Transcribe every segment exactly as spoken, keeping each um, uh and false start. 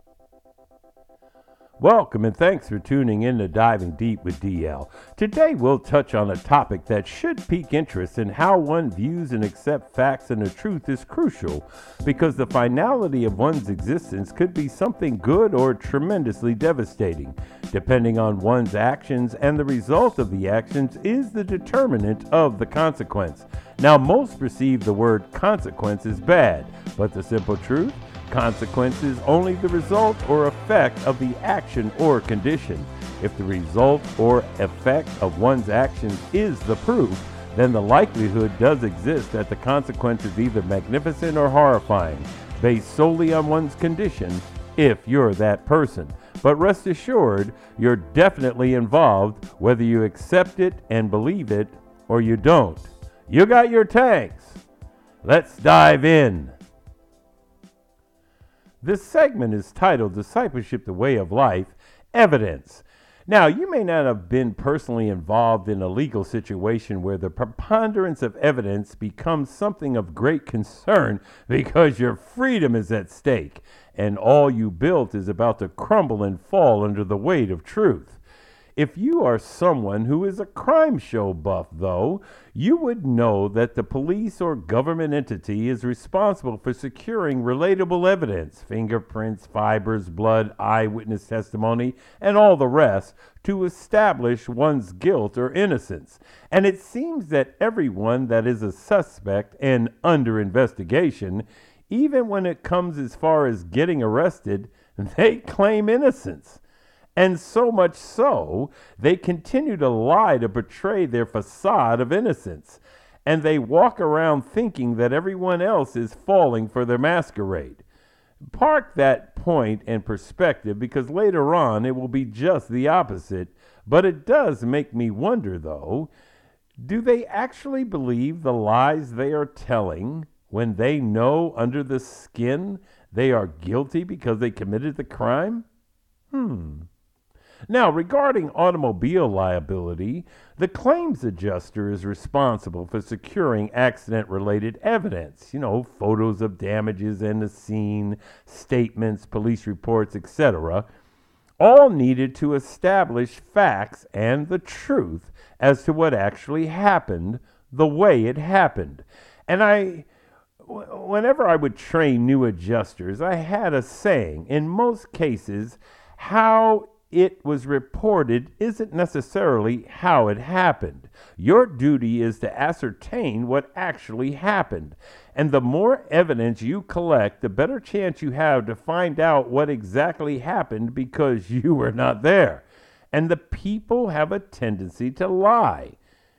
Welcome and thanks for tuning in to Diving Deep with D L. Today we'll touch on a topic that should pique interest in how one views and accepts facts, and the truth is crucial because the finality of one's existence could be something good or tremendously devastating. Depending on one's actions, and the result of the actions is the determinant of the consequence. Now, most perceive the word consequence as bad, but the simple truth? Consequence is only the result or effect of the action or condition. If the result or effect of one's actions is the proof, then the likelihood does exist that the consequence is either magnificent or horrifying, based solely on one's condition, if you're that person. But rest assured, you're definitely involved, whether you accept it and believe it or you don't. You got your tanks. Let's dive in. This segment is titled Discipleship, the Way of Life, Evidence. Now, you may not have been personally involved in a legal situation where the preponderance of evidence becomes something of great concern because your freedom is at stake and all you built is about to crumble and fall under the weight of truth. If you are someone who is a crime show buff, though, you would know that the police or government entity is responsible for securing relatable evidence, fingerprints, fibers, blood, eyewitness testimony, and all the rest to establish one's guilt or innocence. And it seems that everyone that is a suspect and under investigation, even when it comes as far as getting arrested, they claim innocence. And so much so, they continue to lie to portray their facade of innocence. And they walk around thinking that everyone else is falling for their masquerade. Park that point and perspective because later on it will be just the opposite. But it does make me wonder, though, do they actually believe the lies they are telling when they know under the skin they are guilty because they committed the crime? Hmm. Now, regarding automobile liability, the claims adjuster is responsible for securing accident-related evidence, you know, photos of damages in the scene, statements, police reports, et cetera, all needed to establish facts and the truth as to what actually happened, the way it happened. And I, whenever I would train new adjusters, I had a saying, in most cases, how it was reported isn't necessarily how it happened. Your duty is to ascertain what actually happened. And the more evidence you collect, the better chance you have to find out what exactly happened because you were not there. And the people have a tendency to lie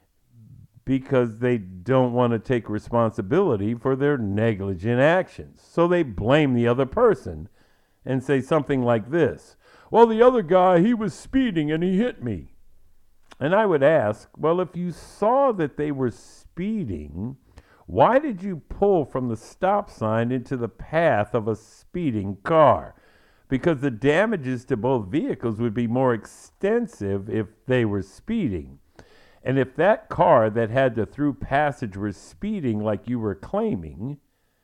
because they don't want to take responsibility for their negligent actions. So they blame the other person and say something like this: well, the other guy, he was speeding and he hit me. And I would ask, well, if you saw that they were speeding, why did you pull from the stop sign into the path of a speeding car? Because the damages to both vehicles would be more extensive if they were speeding. And if that car that had the through passage was speeding like you were claiming,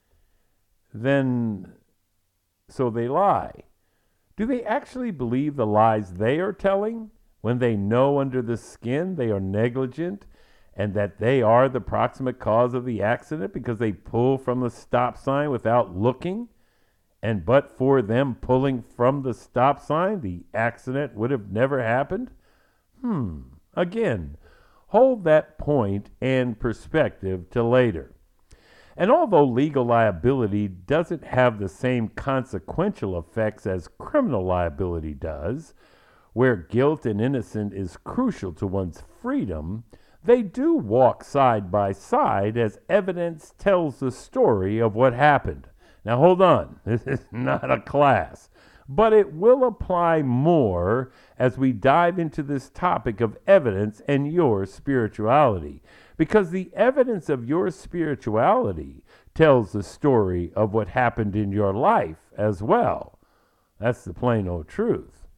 then so they lie. Do they actually believe the lies they are telling when they know under the skin they are negligent and that they are the proximate cause of the accident because they pull from the stop sign without looking? And but for them pulling from the stop sign, the accident would have never happened? Hmm. Again, hold that point and perspective till later. And although legal liability doesn't have the same consequential effects as criminal liability does, where guilt and innocence is crucial to one's freedom, they do walk side by side as evidence tells the story of what happened. Now hold on, this is not a class, but it will apply more as we dive into this topic of evidence and your spirituality. Because the evidence of your spirituality tells the story of what happened in your life as well. That's the plain old truth.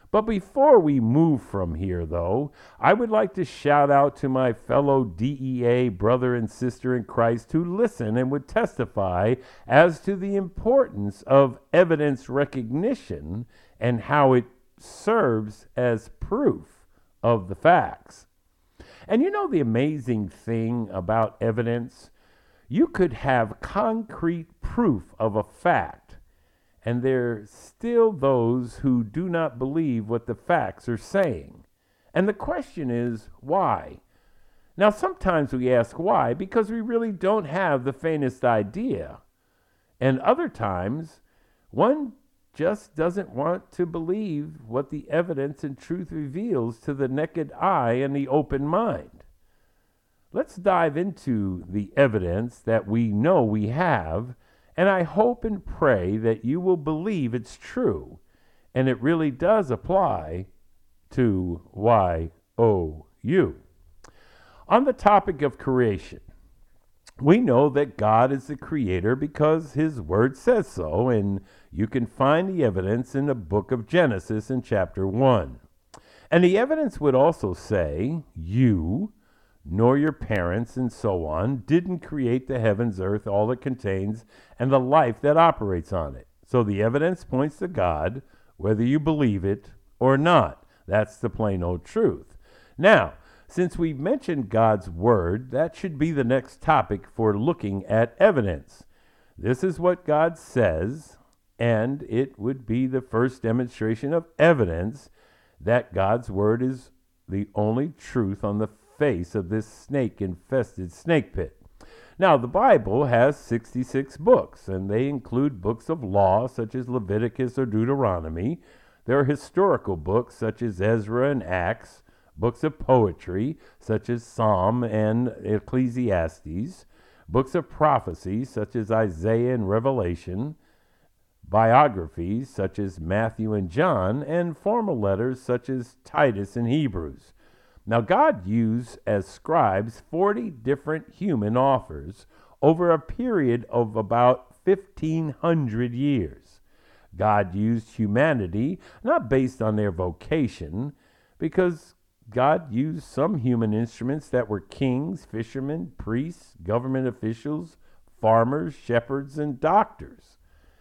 But before we move from here, though, I would like to shout out to my fellow D E A brother and sister in Christ who listen and would testify as to the importance of evidence recognition and how it serves as proof of the facts. And you know the amazing thing about evidence? You could have concrete proof of a fact, and there's still those who do not believe what the facts are saying. And the question is, why? Now, sometimes we ask why because we really don't have the faintest idea. And other times, one just doesn't want to believe what the evidence and truth reveals to the naked eye and the open mind. Let's dive into the evidence that we know we have, and I hope and pray that you will believe it's true, and it really does apply to Y O U. On the topic of creation, we know that God is the creator because his word says so, and you can find the evidence in the book of Genesis in chapter one. And the evidence would also say, you, nor your parents, and so on, didn't create the heavens, earth, all it contains, and the life that operates on it. So the evidence points to God, whether you believe it or not. That's the plain old truth. Now, since we've mentioned God's word, that should be the next topic for looking at evidence. This is what God says, and it would be the first demonstration of evidence that God's word is the only truth on the face of this snake-infested snake pit. Now, the Bible has sixty-six books, and they include books of law, such as Leviticus or Deuteronomy. There are historical books, such as Ezra and Acts, books of poetry, such as Psalm and Ecclesiastes, books of prophecy, such as Isaiah and Revelation, biographies, such as Matthew and John, and formal letters, such as Titus and Hebrews. Now, God used as scribes forty different human authors over a period of about fifteen hundred years. God used humanity not based on their vocation, because God used some human instruments that were kings, fishermen, priests, government officials, farmers, shepherds, and doctors.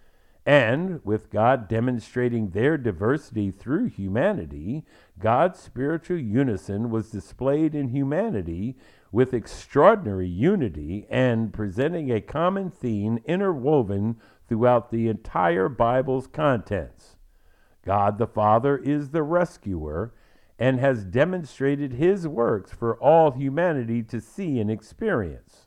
And with God demonstrating their diversity through humanity, God's spiritual unison was displayed in humanity with extraordinary unity and presenting a common theme interwoven throughout the entire Bible's contents. God the Father is the rescuer and has demonstrated his works for all humanity to see and experience.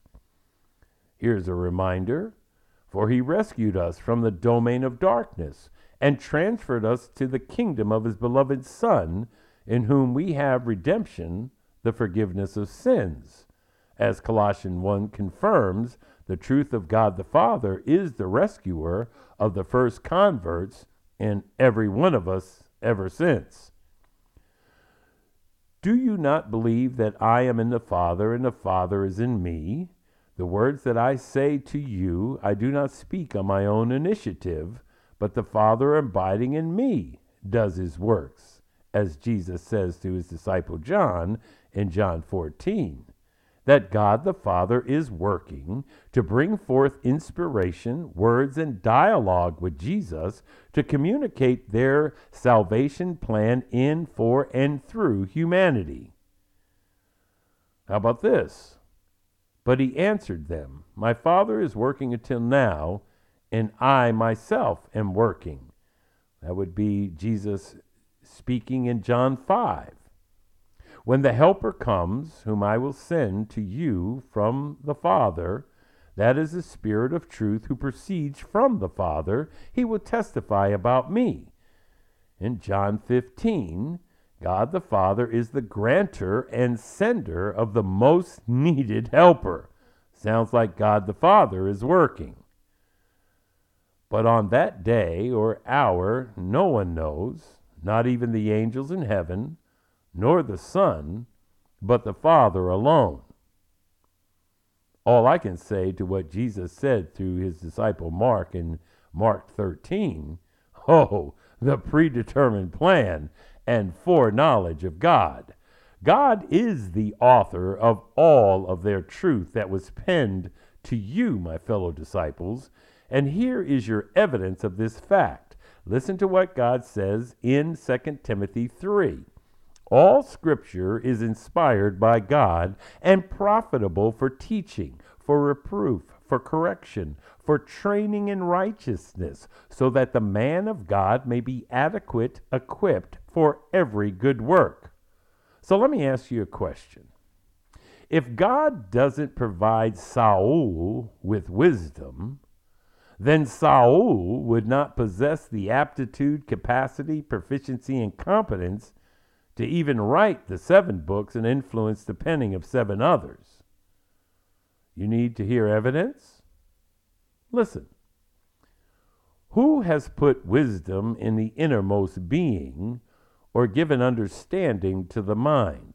Here's a reminder. For he rescued us from the domain of darkness and transferred us to the kingdom of his beloved Son, in whom we have redemption, the forgiveness of sins. As Colossians one confirms, the truth of God the Father is the rescuer of the first converts and every one of us ever since. Do you not believe that I am in the Father and the Father is in me? The words that I say to you, I do not speak on my own initiative, but the Father abiding in me does his works, as Jesus says to his disciple John in John fourteen, that God the Father is working to bring forth inspiration, words, and dialogue with Jesus to communicate their salvation plan in, for, and through humanity. How about this? But he answered them, my Father is working until now, and I myself am working. That would be Jesus speaking in John five. When the Helper comes, whom I will send to you from the Father, that is the Spirit of truth who proceeds from the Father, he will testify about me. In John fifteen, God the Father is the grantor and sender of the most needed helper. Sounds like God the Father is working. But on that day or hour, no one knows, not even the angels in heaven, nor the Son, but the Father alone. All I can say to what Jesus said through his disciple Mark in Mark thirteen, oh, the predetermined plan and foreknowledge of God. God is the author of all of their truth that was penned to you, my fellow disciples, and here is your evidence of this fact. Listen to what God says in Second Timothy three. All scripture is inspired by God and profitable for teaching, for reproof, for correction, for training in righteousness, so that the man of God may be adequate, equipped for every good work. So let me ask you a question. If God doesn't provide Saul with wisdom, then Saul would not possess the aptitude, capacity, proficiency, and competence to even write the seven books and influence the penning of seven others. You need to hear evidence? Listen. Who has put wisdom in the innermost being, or given understanding to the mind?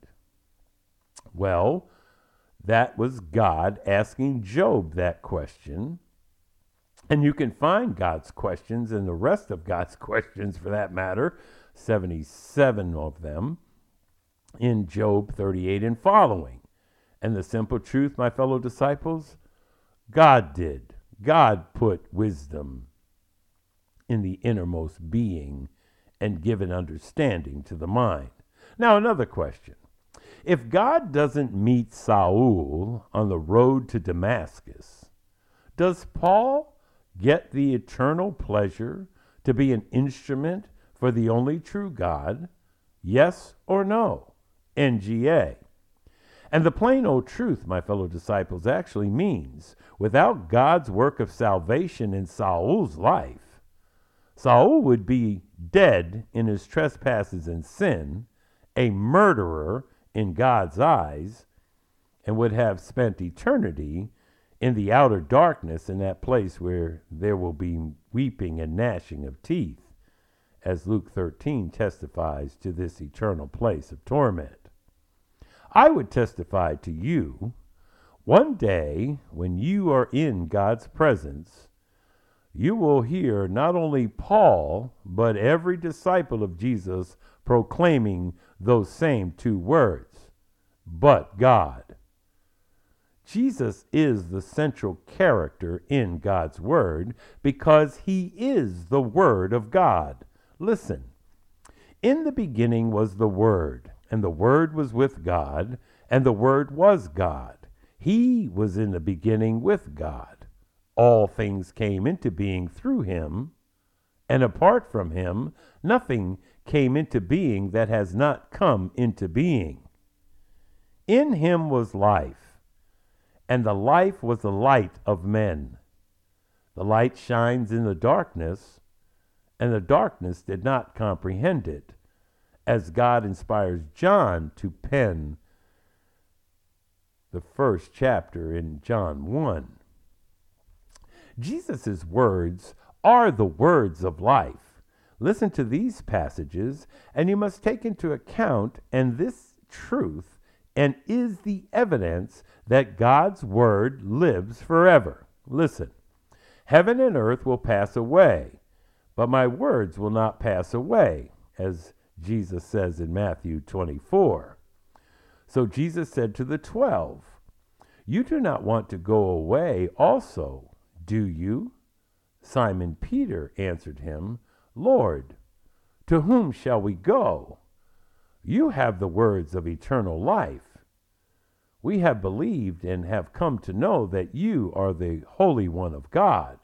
Well, that was God asking Job that question. And you can find God's questions and the rest of God's questions, for that matter, seventy-seven of them, in Job thirty-eight and following. And the simple truth, my fellow disciples, God did. God put wisdom in the innermost being and given understanding to the mind. Now, another question. If God doesn't meet Saul on the road to Damascus, does Paul get the eternal pleasure to be an instrument for the only true God? Yes or no? N G A. And the plain old truth, my fellow disciples, actually means without God's work of salvation in Saul's life, Saul would be dead in his trespasses and sin, a murderer in God's eyes, and would have spent eternity in the outer darkness, in that place where there will be weeping and gnashing of teeth, as Luke thirteen testifies to this eternal place of torment. I would testify to you, one day when you are in God's presence, you will hear not only Paul, but every disciple of Jesus proclaiming those same two words, but God. Jesus is the central character in God's Word because he is the Word of God. Listen, in the beginning was the Word, and the Word was with God, and the Word was God. He was in the beginning with God. All things came into being through him, and apart from him, nothing came into being that has not come into being. In him was life, and the life was the light of men. The light shines in the darkness, and the darkness did not comprehend it, as God inspires John to pen the first chapter in John one. Jesus' words are the words of life. Listen to these passages, and you must take into account and this truth, and is the evidence that God's word lives forever. Listen, heaven and earth will pass away, but my words will not pass away, as Jesus says in Matthew twenty-four. So Jesus said to the twelve, you do not want to go away also, do you? Simon Peter answered him, Lord, to whom shall we go? You have the words of eternal life. We have believed and have come to know that you are the Holy One of God,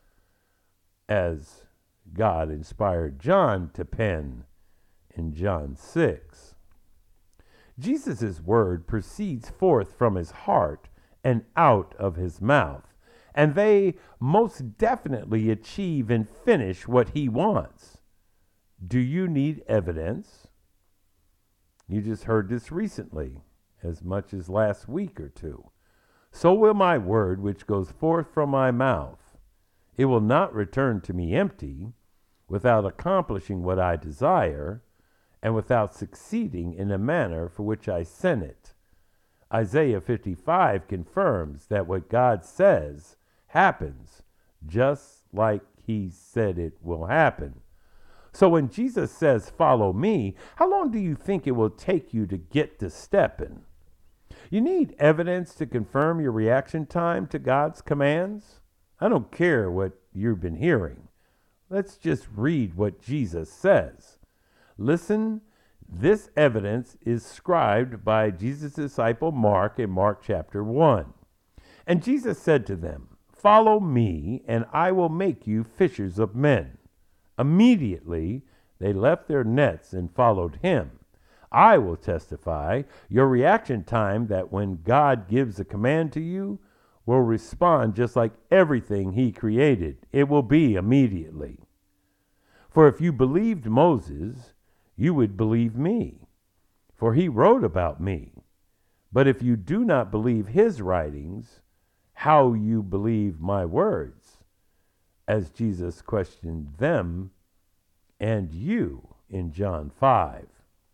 as God inspired John to pen in John six. Jesus' word proceeds forth from his heart and out of his mouth, and they most definitely achieve and finish what he wants. Do you need evidence? You just heard this recently, as much as last week or two. So will my word which goes forth from my mouth. It will not return to me empty, without accomplishing what I desire, and without succeeding in the manner for which I sent it. Isaiah fifty-five confirms that what God says happens, just like he said it will happen. So when Jesus says, follow me, how long do you think it will take you to get to stepping? You need evidence to confirm your reaction time to God's commands? I don't care what you've been hearing. Let's just read what Jesus says. Listen, this evidence is scribed by Jesus' disciple Mark in Mark chapter one. And Jesus said to them, follow me, and I will make you fishers of men. Immediately they left their nets and followed him. I will testify, your reaction time that when God gives a command to you will respond just like everything he created. It will be immediately. For if you believed Moses, you would believe me, for he wrote about me. But if you do not believe his writings, how you believe my words? As Jesus questioned them and you in John five.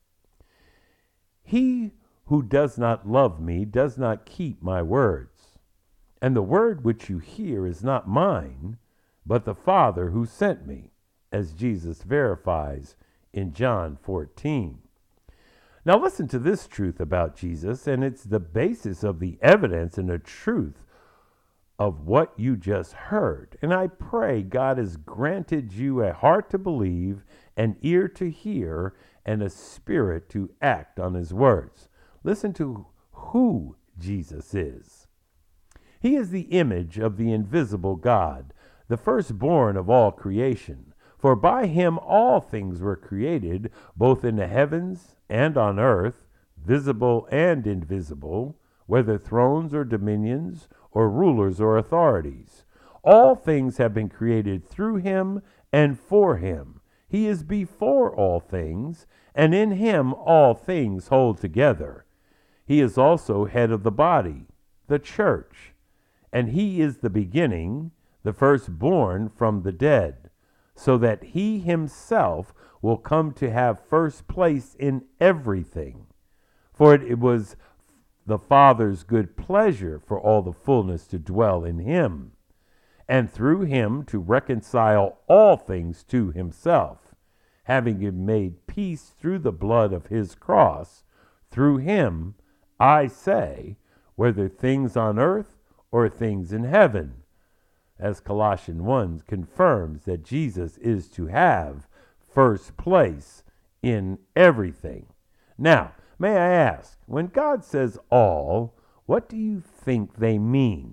He who does not love me does not keep my words. And the word which you hear is not mine, but the Father who sent me, as Jesus verifies in John fourteen. Now listen to this truth about Jesus, and it's the basis of the evidence and the truth of what you just heard. And I pray God has granted you a heart to believe, an ear to hear, and a spirit to act on his words. Listen to who Jesus is. He is the image of the invisible God, the firstborn of all creation. For by him all things were created, both in the heavens and on earth, visible and invisible, whether thrones or dominions, or rulers or authorities. All things have been created through him and for him. He is before all things, and in him all things hold together. He is also head of the body, the church, and he is the beginning, the firstborn from the dead, so that he himself will come to have first place in everything. For it, it was the Father's good pleasure for all the fullness to dwell in him, and through him to reconcile all things to himself, having made peace through the blood of his cross. Through him, I say, whether things on earth or things in heaven, as Colossians one confirms that Jesus is to have first place in everything. Now, may I ask, when God says all, what do you think they mean?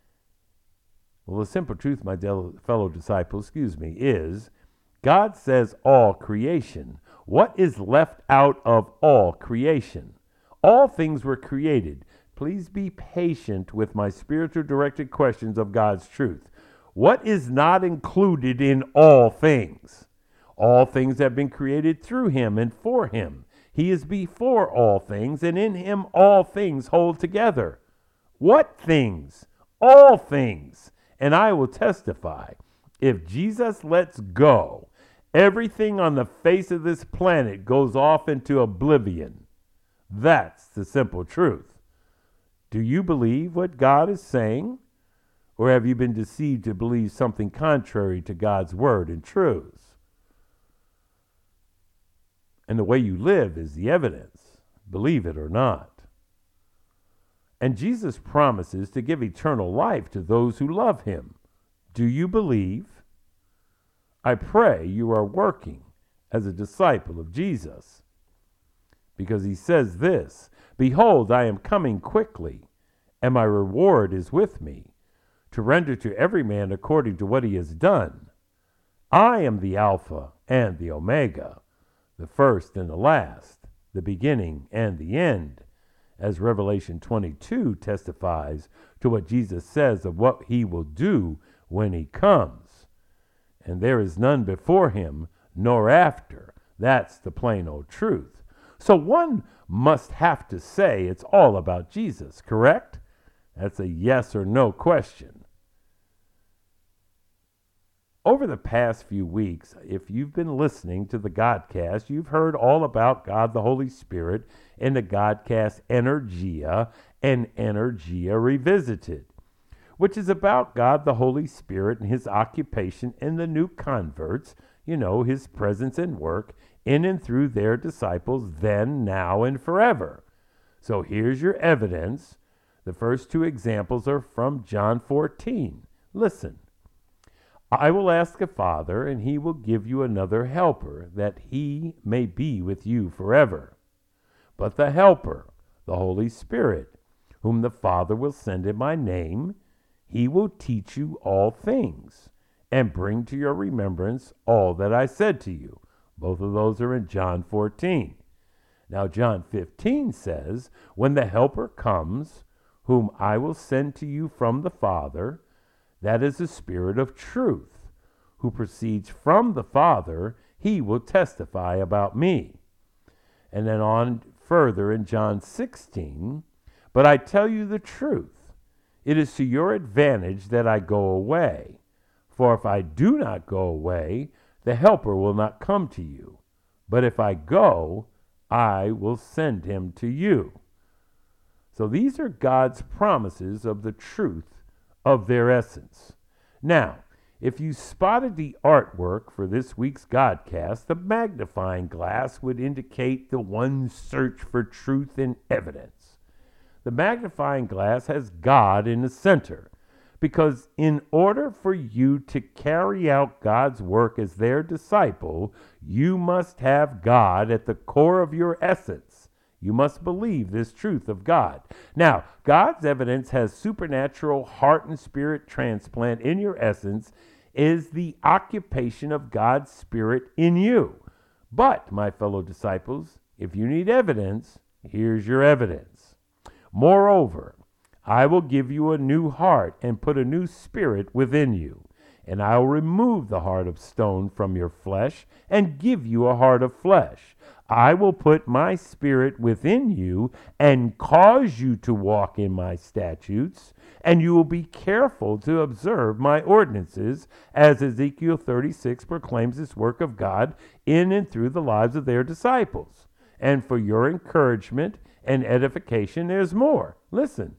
Well, the simple truth, my fellow disciples, excuse me, is God says all creation. What is left out of all creation? All things were created. Please be patient with my spiritual directed questions of God's truth. What is not included in all things? All things have been created through him and for him. He is before all things, and in him all things hold together. What things? All things. And I will testify, if Jesus lets go, everything on the face of this planet goes off into oblivion. That's the simple truth. Do you believe what God is saying? Or have you been deceived to believe something contrary to God's word and truths? And the way you live is the evidence, believe it or not. And Jesus promises to give eternal life to those who love him. Do you believe? I pray you are working as a disciple of Jesus. Because he says this, behold, I am coming quickly, and my reward is with me, to render to every man according to what he has done. I am the Alpha and the Omega, the first and the last, the beginning and the end, as Revelation twenty-two testifies to what Jesus says of what he will do when he comes. And there is none before him, nor after. That's the plain old truth. So one must have to say it's all about Jesus, correct? That's a yes or no question. Over the past few weeks, if you've been listening to the Godcast, you've heard all about God the Holy Spirit in the Godcast Energia and Energia Revisited, which is about God the Holy Spirit and his occupation in the new converts you know, his presence and work in and through their disciples then, now, and forever. So here's your evidence. The first two examples are from John fourteen. Listen. I will ask the Father, and he will give you another helper, that he may be with you forever. But the helper, the Holy Spirit, whom the Father will send in my name, he will teach you all things, and bring to your remembrance all that I said to you. Both of those are in John fourteen. Now John fifteen says, when the helper comes, whom I will send to you from the Father, that is the Spirit of truth, who proceeds from the Father, he will testify about me. And then on further in John sixteen, but I tell you the truth, it is to your advantage that I go away. For if I do not go away, the Helper will not come to you. But if I go, I will send him to you. So these are God's promises of the truth of their essence. Now, if you spotted the artwork for this week's Godcast, the magnifying glass would indicate the one search for truth and evidence. The magnifying glass has God in the center, because in order for you to carry out God's work as their disciple, you must have God at the core of your essence. You must believe this truth of God. Now, God's evidence has supernatural heart and spirit transplant in your essence is the occupation of God's Spirit in you. But, my fellow disciples, if you need evidence, here's your evidence. Moreover, I will give you a new heart and put a new spirit within you. And I will remove the heart of stone from your flesh and give you a heart of flesh. I will put my spirit within you and cause you to walk in my statutes, and you will be careful to observe my ordinances, as Ezekiel thirty-six proclaims this work of God in and through the lives of their disciples. And for your encouragement and edification, there's more. Listen.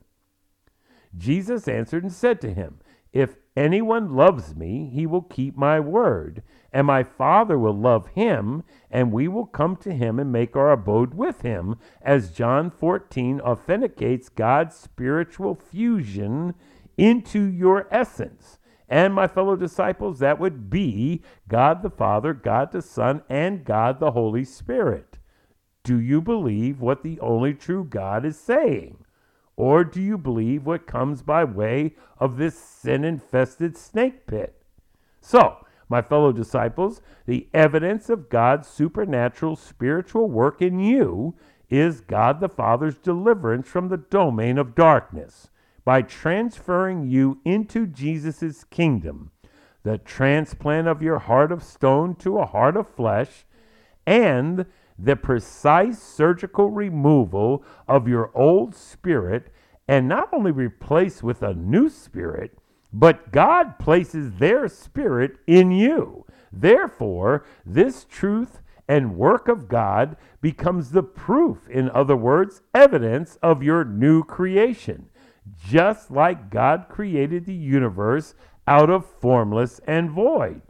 Jesus answered and said to him, if anyone loves me, he will keep my word, and my Father will love him, and we will come to him and make our abode with him, as John fourteen authenticates God's spiritual fusion into your essence. And my fellow disciples, that would be God the Father, God the Son, and God the Holy Spirit. Do you believe what the only true God is saying? Or do you believe what comes by way of this sin-infested snake pit? So, my fellow disciples, the evidence of God's supernatural spiritual work in you is God the Father's deliverance from the domain of darkness by transferring you into Jesus' kingdom, the transplant of your heart of stone to a heart of flesh, and the precise surgical removal of your old spirit, and not only replaced with a new spirit, but God places their spirit in you. Therefore, this truth and work of God becomes the proof, in other words, evidence of your new creation, just like God created the universe out of formless and void.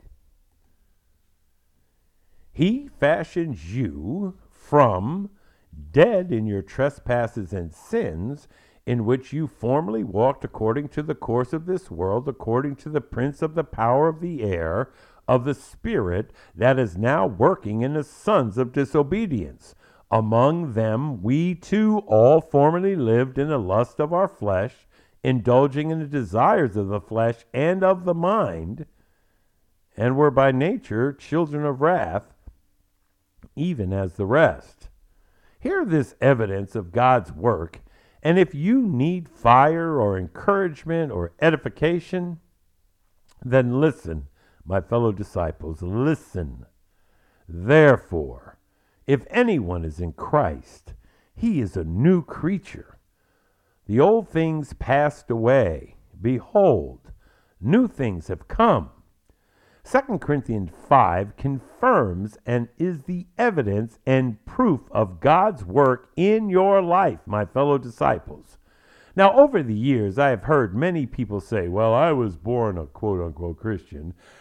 He fashions you from dead in your trespasses and sins, in which you formerly walked according to the course of this world, according to the prince of the power of the air, of the spirit that is now working in the sons of disobedience. Among them we too all formerly lived in the lust of our flesh, indulging in the desires of the flesh and of the mind, and were by nature children of wrath, even as the rest. Hear this evidence of God's work, and if you need fire or encouragement or edification, then listen, my fellow disciples, listen. Therefore, if anyone is in Christ, he is a new creature. The old things passed away. Behold, new things have come. Second Corinthians five confirms and is the evidence and proof of God's work in your life, my fellow disciples. Now, over the years, I have heard many people say, well, I was born a quote-unquote Christian,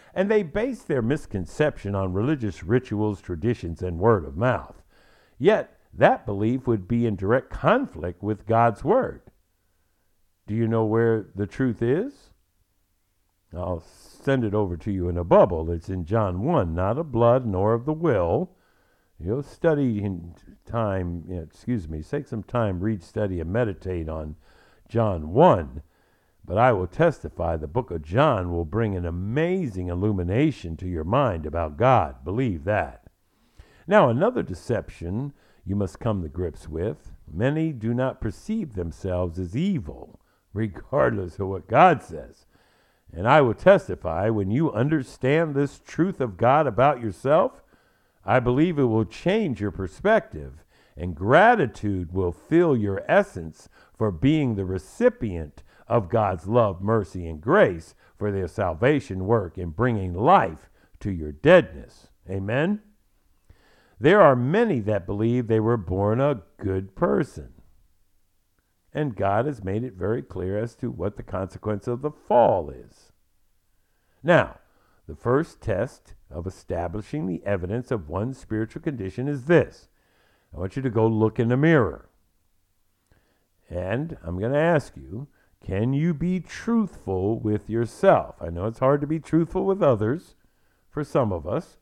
And they base their misconception on religious rituals, traditions, and word of mouth. Yet, that belief would be in direct conflict with God's word. Do you know where the truth is? I'll send it over to you in a bubble. It's in John one, not of blood nor of the will. You'll study in time, excuse me, take some time, read, study, and meditate on John one. But I will testify the book of John will bring an amazing illumination to your mind about God. Believe that. Now, another deception you must come to grips with. Many do not perceive themselves as evil, regardless of what God says. And I will testify, when you understand this truth of God about yourself, I believe it will change your perspective, and gratitude will fill your essence for being the recipient of God's love, mercy, and grace for their salvation work in bringing life to your deadness. Amen? There are many that believe they were born a good person. And God has made it very clear as to what the consequence of the fall is. Now, the first test of establishing the evidence of one's spiritual condition is this. I want you to go look in the mirror. And I'm going to ask you, can you be truthful with yourself? I know it's hard to be truthful with others for some of us,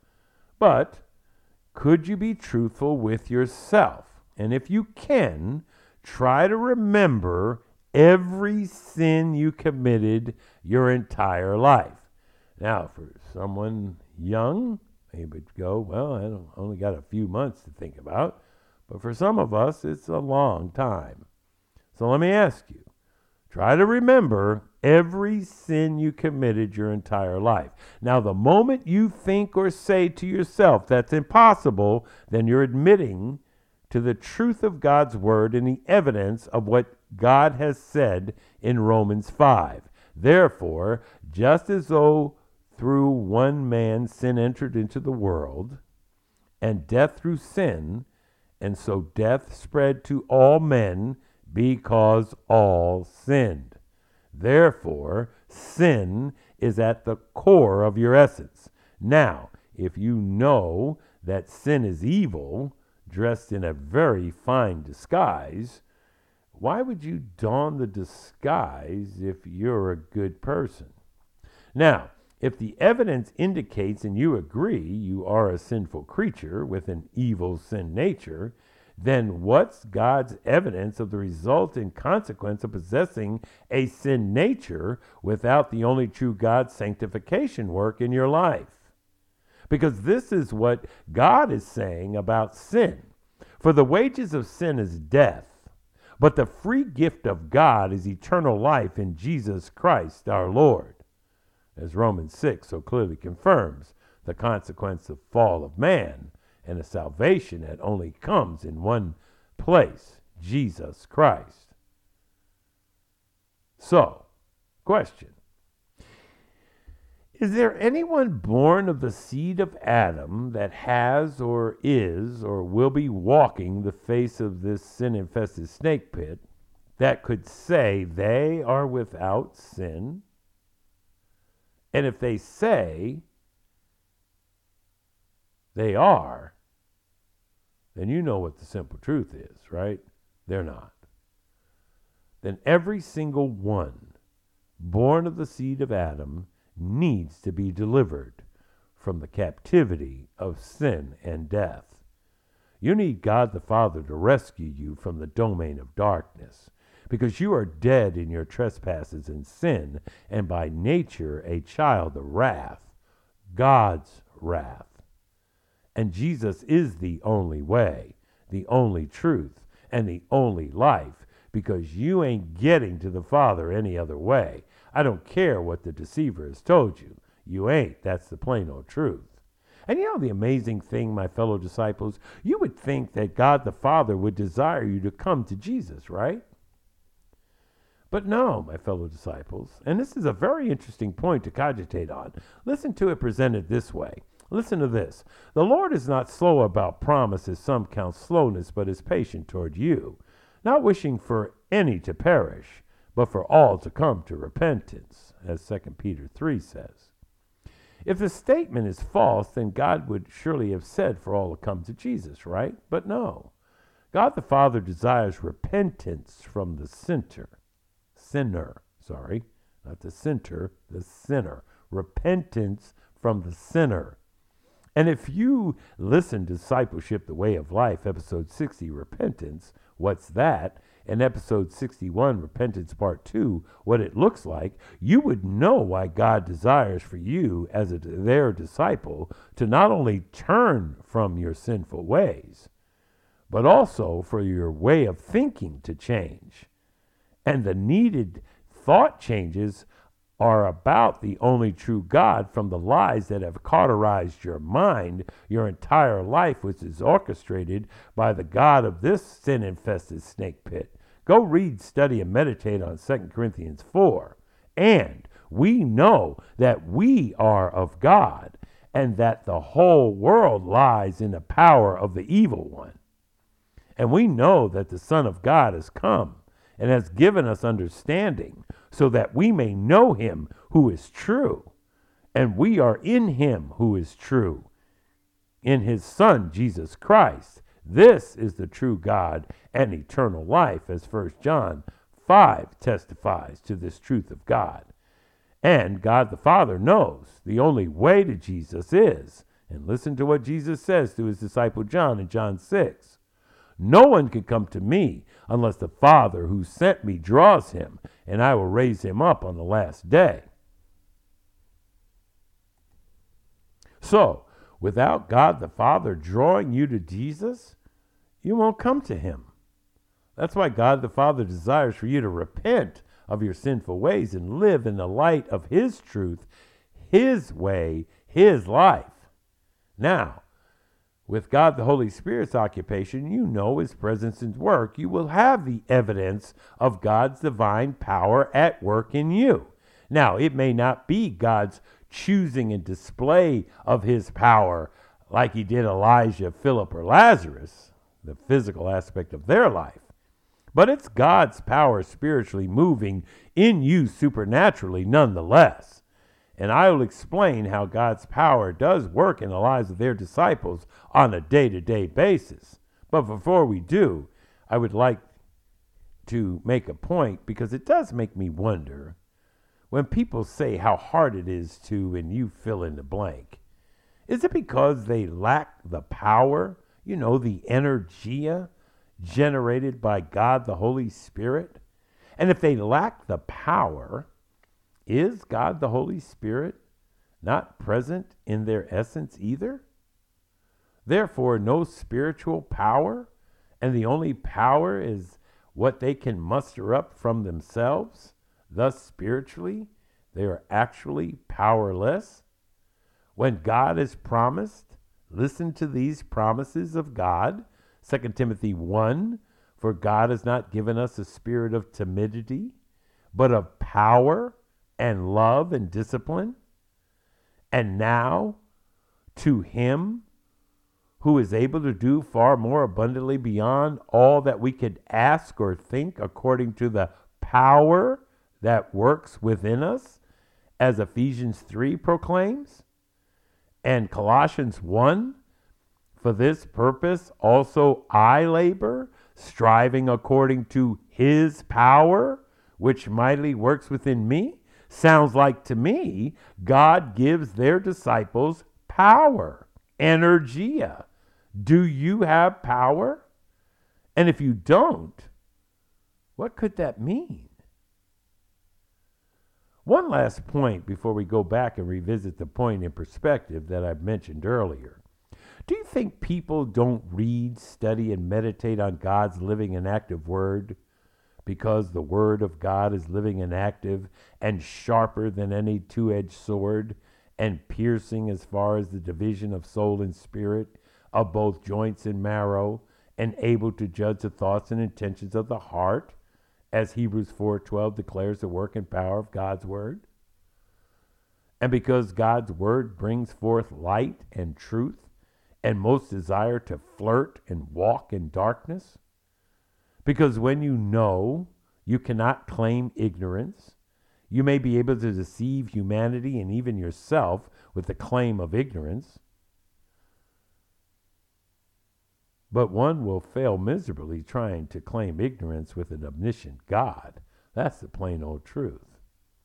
but could you be truthful with yourself? And if you can, try to remember every sin you committed your entire life. Now, for someone young, they would go, well, I only got a few months to think about. But for some of us, it's a long time. So let me ask you, try to remember every sin you committed your entire life. Now, the moment you think or say to yourself that's impossible, then you're admitting to the truth of God's word and the evidence of what God has said in Romans five. Therefore, just as though through one man sin entered into the world, and death through sin, and so death spread to all men because all sinned. Therefore, sin is at the core of your essence. Now, if you know that sin is evil, dressed in a very fine disguise, why would you don the disguise if you're a good person? Now, if the evidence indicates and you agree you are a sinful creature with an evil sin nature, then what's God's evidence of the result and consequence of possessing a sin nature without the only true God's sanctification work in your life? Because this is what God is saying about sin. For the wages of sin is death, but the free gift of God is eternal life in Jesus Christ our Lord. As Romans six so clearly confirms, the consequence of fall of man and a salvation that only comes in one place, Jesus Christ. So, question. Is there anyone born of the seed of Adam that has or is or will be walking the face of this sin-infested snake pit that could say they are without sin? And if they say they are, then you know what the simple truth is, right? They're not. Then every single one born of the seed of Adam needs to be delivered from the captivity of sin and death. You need God the Father to rescue you from the domain of darkness, because you are dead in your trespasses and sin, and by nature a child of wrath, God's wrath. And Jesus is the only way, the only truth, and the only life, because you ain't getting to the Father any other way. I don't care what the deceiver has told you. You ain't. That's the plain old truth. And you know the amazing thing, my fellow disciples? You would think that God the Father would desire you to come to Jesus, right? But no, my fellow disciples, and this is a very interesting point to cogitate on. Listen to it presented this way. Listen to this. The Lord is not slow about promise, as some count slowness, but is patient toward you, not wishing for any to perish, but for all to come to repentance, as Second Peter three says. If the statement is false, then God would surely have said for all to come to Jesus, right? But no. God the Father desires repentance from the sinner. Sinner, sorry, not the sinner, the sinner. Repentance from the sinner. And if you listen to Discipleship, the Way of Life, episode sixty, Repentance, what's that? And episode sixty-one, Repentance Part two, what it looks like, you would know why God desires for you as a, their disciple to not only turn from your sinful ways, but also for your way of thinking to change. And the needed thought changes are about the only true God from the lies that have cauterized your mind your entire life, which is orchestrated by the God of this sin-infested snake pit. Go read, study, and meditate on Second Corinthians four. And we know that we are of God and that the whole world lies in the power of the evil one. And we know that the Son of God has come and has given us understanding so that we may know him who is true. And we are in him who is true, in his Son, Jesus Christ. This is the true God and eternal life, as First John five testifies to this truth of God. And God the Father knows the only way to Jesus is, and listen to what Jesus says to his disciple John in John six. No one can come to me unless the Father who sent me draws him, and I will raise him up on the last day. So, without God the Father drawing you to Jesus, you won't come to him. That's why God the Father desires for you to repent of your sinful ways and live in the light of his truth, his way, his life. Now, with God the Holy Spirit's occupation, you know his presence and work. You will have the evidence of God's divine power at work in you. Now, it may not be God's choosing and display of his power like he did Elijah, Philip, or Lazarus, the physical aspect of their life. But it's God's power spiritually moving in you supernaturally nonetheless. And I will explain how God's power does work in the lives of their disciples on a day-to-day basis. But before we do, I would like to make a point, because it does make me wonder when people say how hard it is to, and you fill in the blank. Is it because they lack the power, you know, the energia generated by God the Holy Spirit? And if they lack the power, is God the Holy Spirit not present in their essence either? Therefore, no spiritual power, and the only power is what they can muster up from themselves. Thus, spiritually, they are actually powerless. When God has promised, listen to these promises of God. Second Timothy one, for God has not given us a spirit of timidity, but of power and love and discipline. And now, to him who is able to do far more abundantly beyond all that we could ask or think, according to the power that works within us, as Ephesians three proclaims, and Colossians one, for this purpose also I labor, striving according to his power, which mightily works within me. Sounds like to me God gives their disciples power, energia. Do you have power? And if you don't, what could that mean? One last point before we go back and revisit the point in perspective that I've mentioned earlier. Do you think people don't read, study, and meditate on God's living and active word because the word of God is living and active and sharper than any two-edged sword and piercing as far as the division of soul and spirit, of both joints and marrow, and able to judge the thoughts and intentions of the heart, as Hebrews four twelve declares the work and power of God's word? And because God's word brings forth light and truth, and most desire to flirt and walk in darkness? Because when you know, you cannot claim ignorance, You may be able to deceive humanity and even yourself with the claim of ignorance, but one will fail miserably trying to claim ignorance with an omniscient God. That's the plain old truth.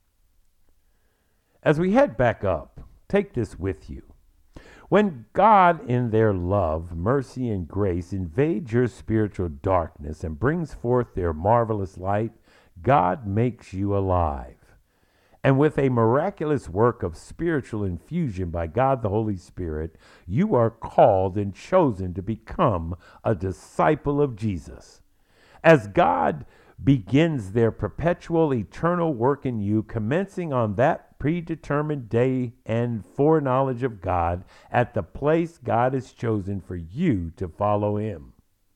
As we head back up, take this with you. When God, in their love, mercy, and grace, invades your spiritual darkness and brings forth their marvelous light, God makes you alive. And with a miraculous work of spiritual infusion by God the Holy Spirit, you are called and chosen to become a disciple of Jesus. As God begins their perpetual eternal work in you, commencing on that predetermined day and foreknowledge of God at the place God has chosen for you to follow him,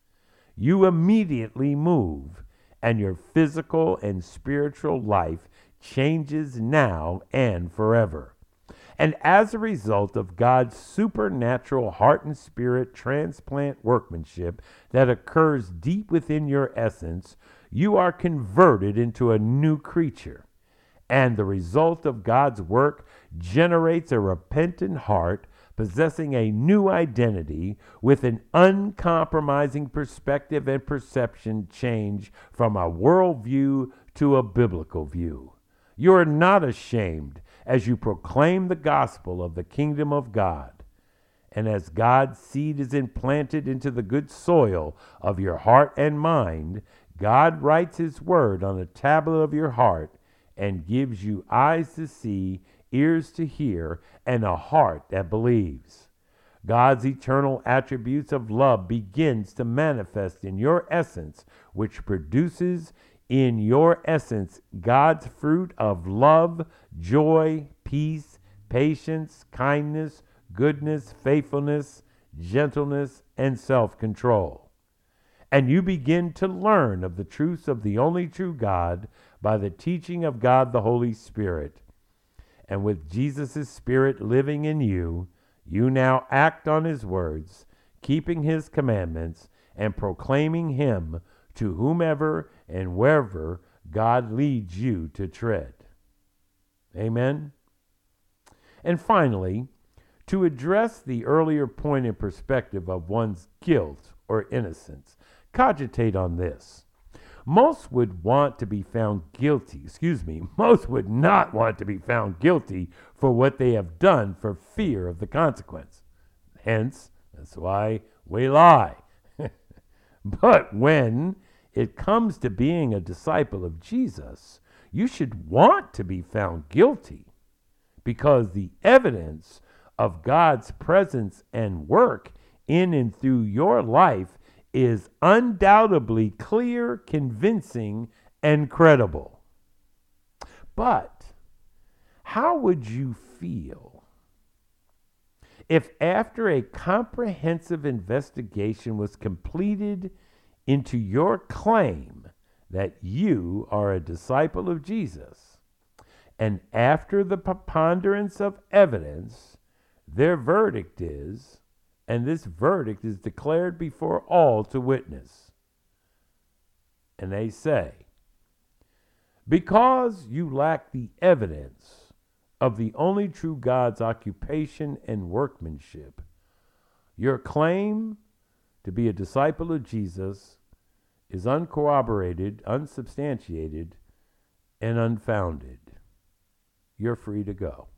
you immediately move, and your physical and spiritual life changes now and forever. And as a result of God's supernatural heart and spirit transplant workmanship that occurs deep within your essence, you are converted into a new creature. And the result of God's work generates a repentant heart possessing a new identity with an uncompromising perspective and perception change from a worldview to a biblical view. You are not ashamed as you proclaim the gospel of the kingdom of God. And as God's seed is implanted into the good soil of your heart and mind, God writes his word on a tablet of your heart and gives you eyes to see, ears to hear, and a heart that believes. God's eternal attributes of love begins to manifest in your essence, which produces in your essence God's fruit of love, joy, peace, patience, kindness, goodness, faithfulness, gentleness, and self-control. And you begin to learn of the truths of the only true God by the teaching of God the Holy Spirit. And with Jesus' Spirit living in you, you now act on his words, keeping his commandments, and proclaiming him to whomever and wherever God leads you to tread. Amen. And finally, to address the earlier point in perspective of one's guilt or innocence, cogitate on this. Most would want to be found guilty, excuse me, most would not want to be found guilty for what they have done for fear of the consequence. Hence, that's why we lie. But when it comes to being a disciple of Jesus, you should want to be found guilty, because the evidence of God's presence and work in and through your life is undoubtedly clear, convincing, and credible. But how would you feel if after a comprehensive investigation was completed into your claim that you are a disciple of Jesus, and after the preponderance of evidence, their verdict is, and this verdict is declared before all to witness, and they say, because you lack the evidence of the only true God's occupation and workmanship, your claim to be a disciple of Jesus is uncorroborated, unsubstantiated, and unfounded. You're free to go.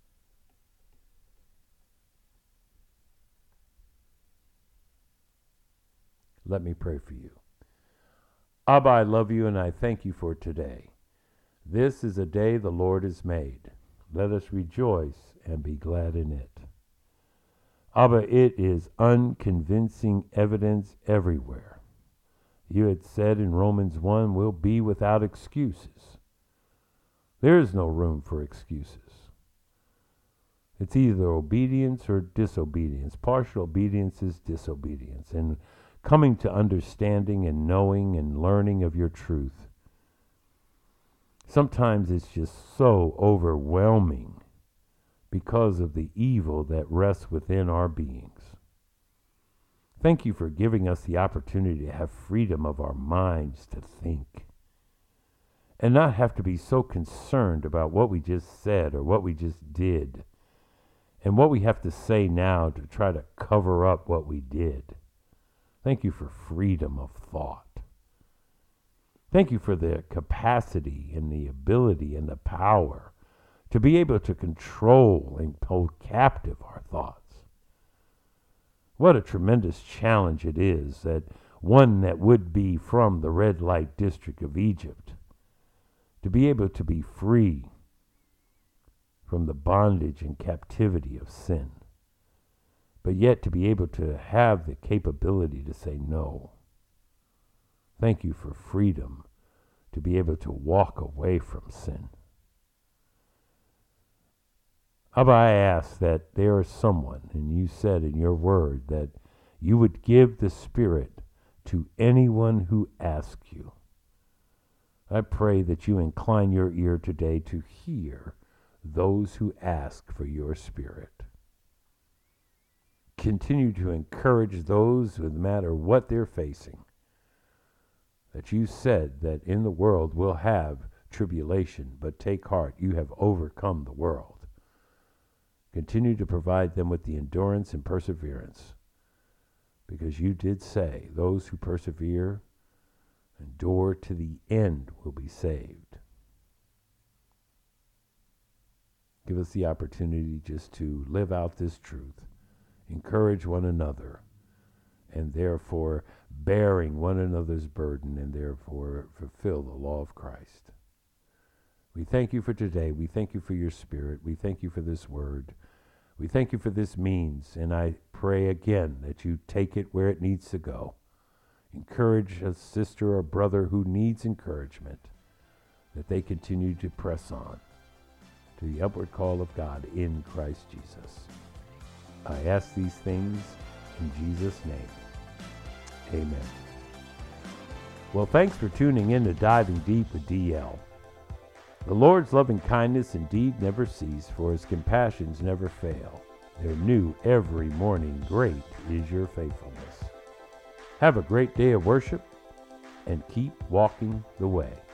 Let me pray for you. Abba, I love you and I thank you for today. This is a day the Lord has made. Let us rejoice and be glad in it. Abba, it is unconvincing evidence everywhere. You had said in Romans one, we'll be without excuses. There is no room for excuses. It's either obedience or disobedience. Partial obedience is disobedience. And coming to understanding and knowing and learning of your truth, sometimes it's just so overwhelming because of the evil that rests within our beings. Thank you for giving us the opportunity to have freedom of our minds to think. and not have to be so concerned about what we just said or what we just did and what we have to say now to try to cover up what we did. Thank you for freedom of thought. Thank you for the capacity and the ability and the power to be able to control and hold captive our thoughts. What a tremendous challenge it is that one that would be from the red light district of Egypt to be able to be free from the bondage and captivity of sin, but yet to be able to have the capability to say no. Thank you for freedom to be able to walk away from sin. Abba, I ask that there is someone, and you said in your word that you would give the Spirit to anyone who asks you. I pray that you incline your ear today to hear those who ask for your Spirit. Continue to encourage those, no matter what they're facing, that you said that in the world we'll have tribulation, but take heart, you have overcome the world. Continue to provide them with the endurance and perseverance, because you did say those who persevere, endure to the end, will be saved. Give us the opportunity just to live out this truth, encourage one another, and therefore bearing one another's burden, and therefore fulfill the law of Christ. We thank you for today. We thank you for your Spirit. We thank you for this word. We thank you for this means, and I pray again that you take it where it needs to go. Encourage a sister or brother who needs encouragement, that they continue to press on to the upward call of God in Christ Jesus. I ask these things in Jesus' name. Amen. Well, thanks for tuning in to Diving Deep with D L. The Lord's loving kindness indeed never cease, for his compassions never fail. They're new every morning. Great is your faithfulness. Have a great day of worship and keep walking the way.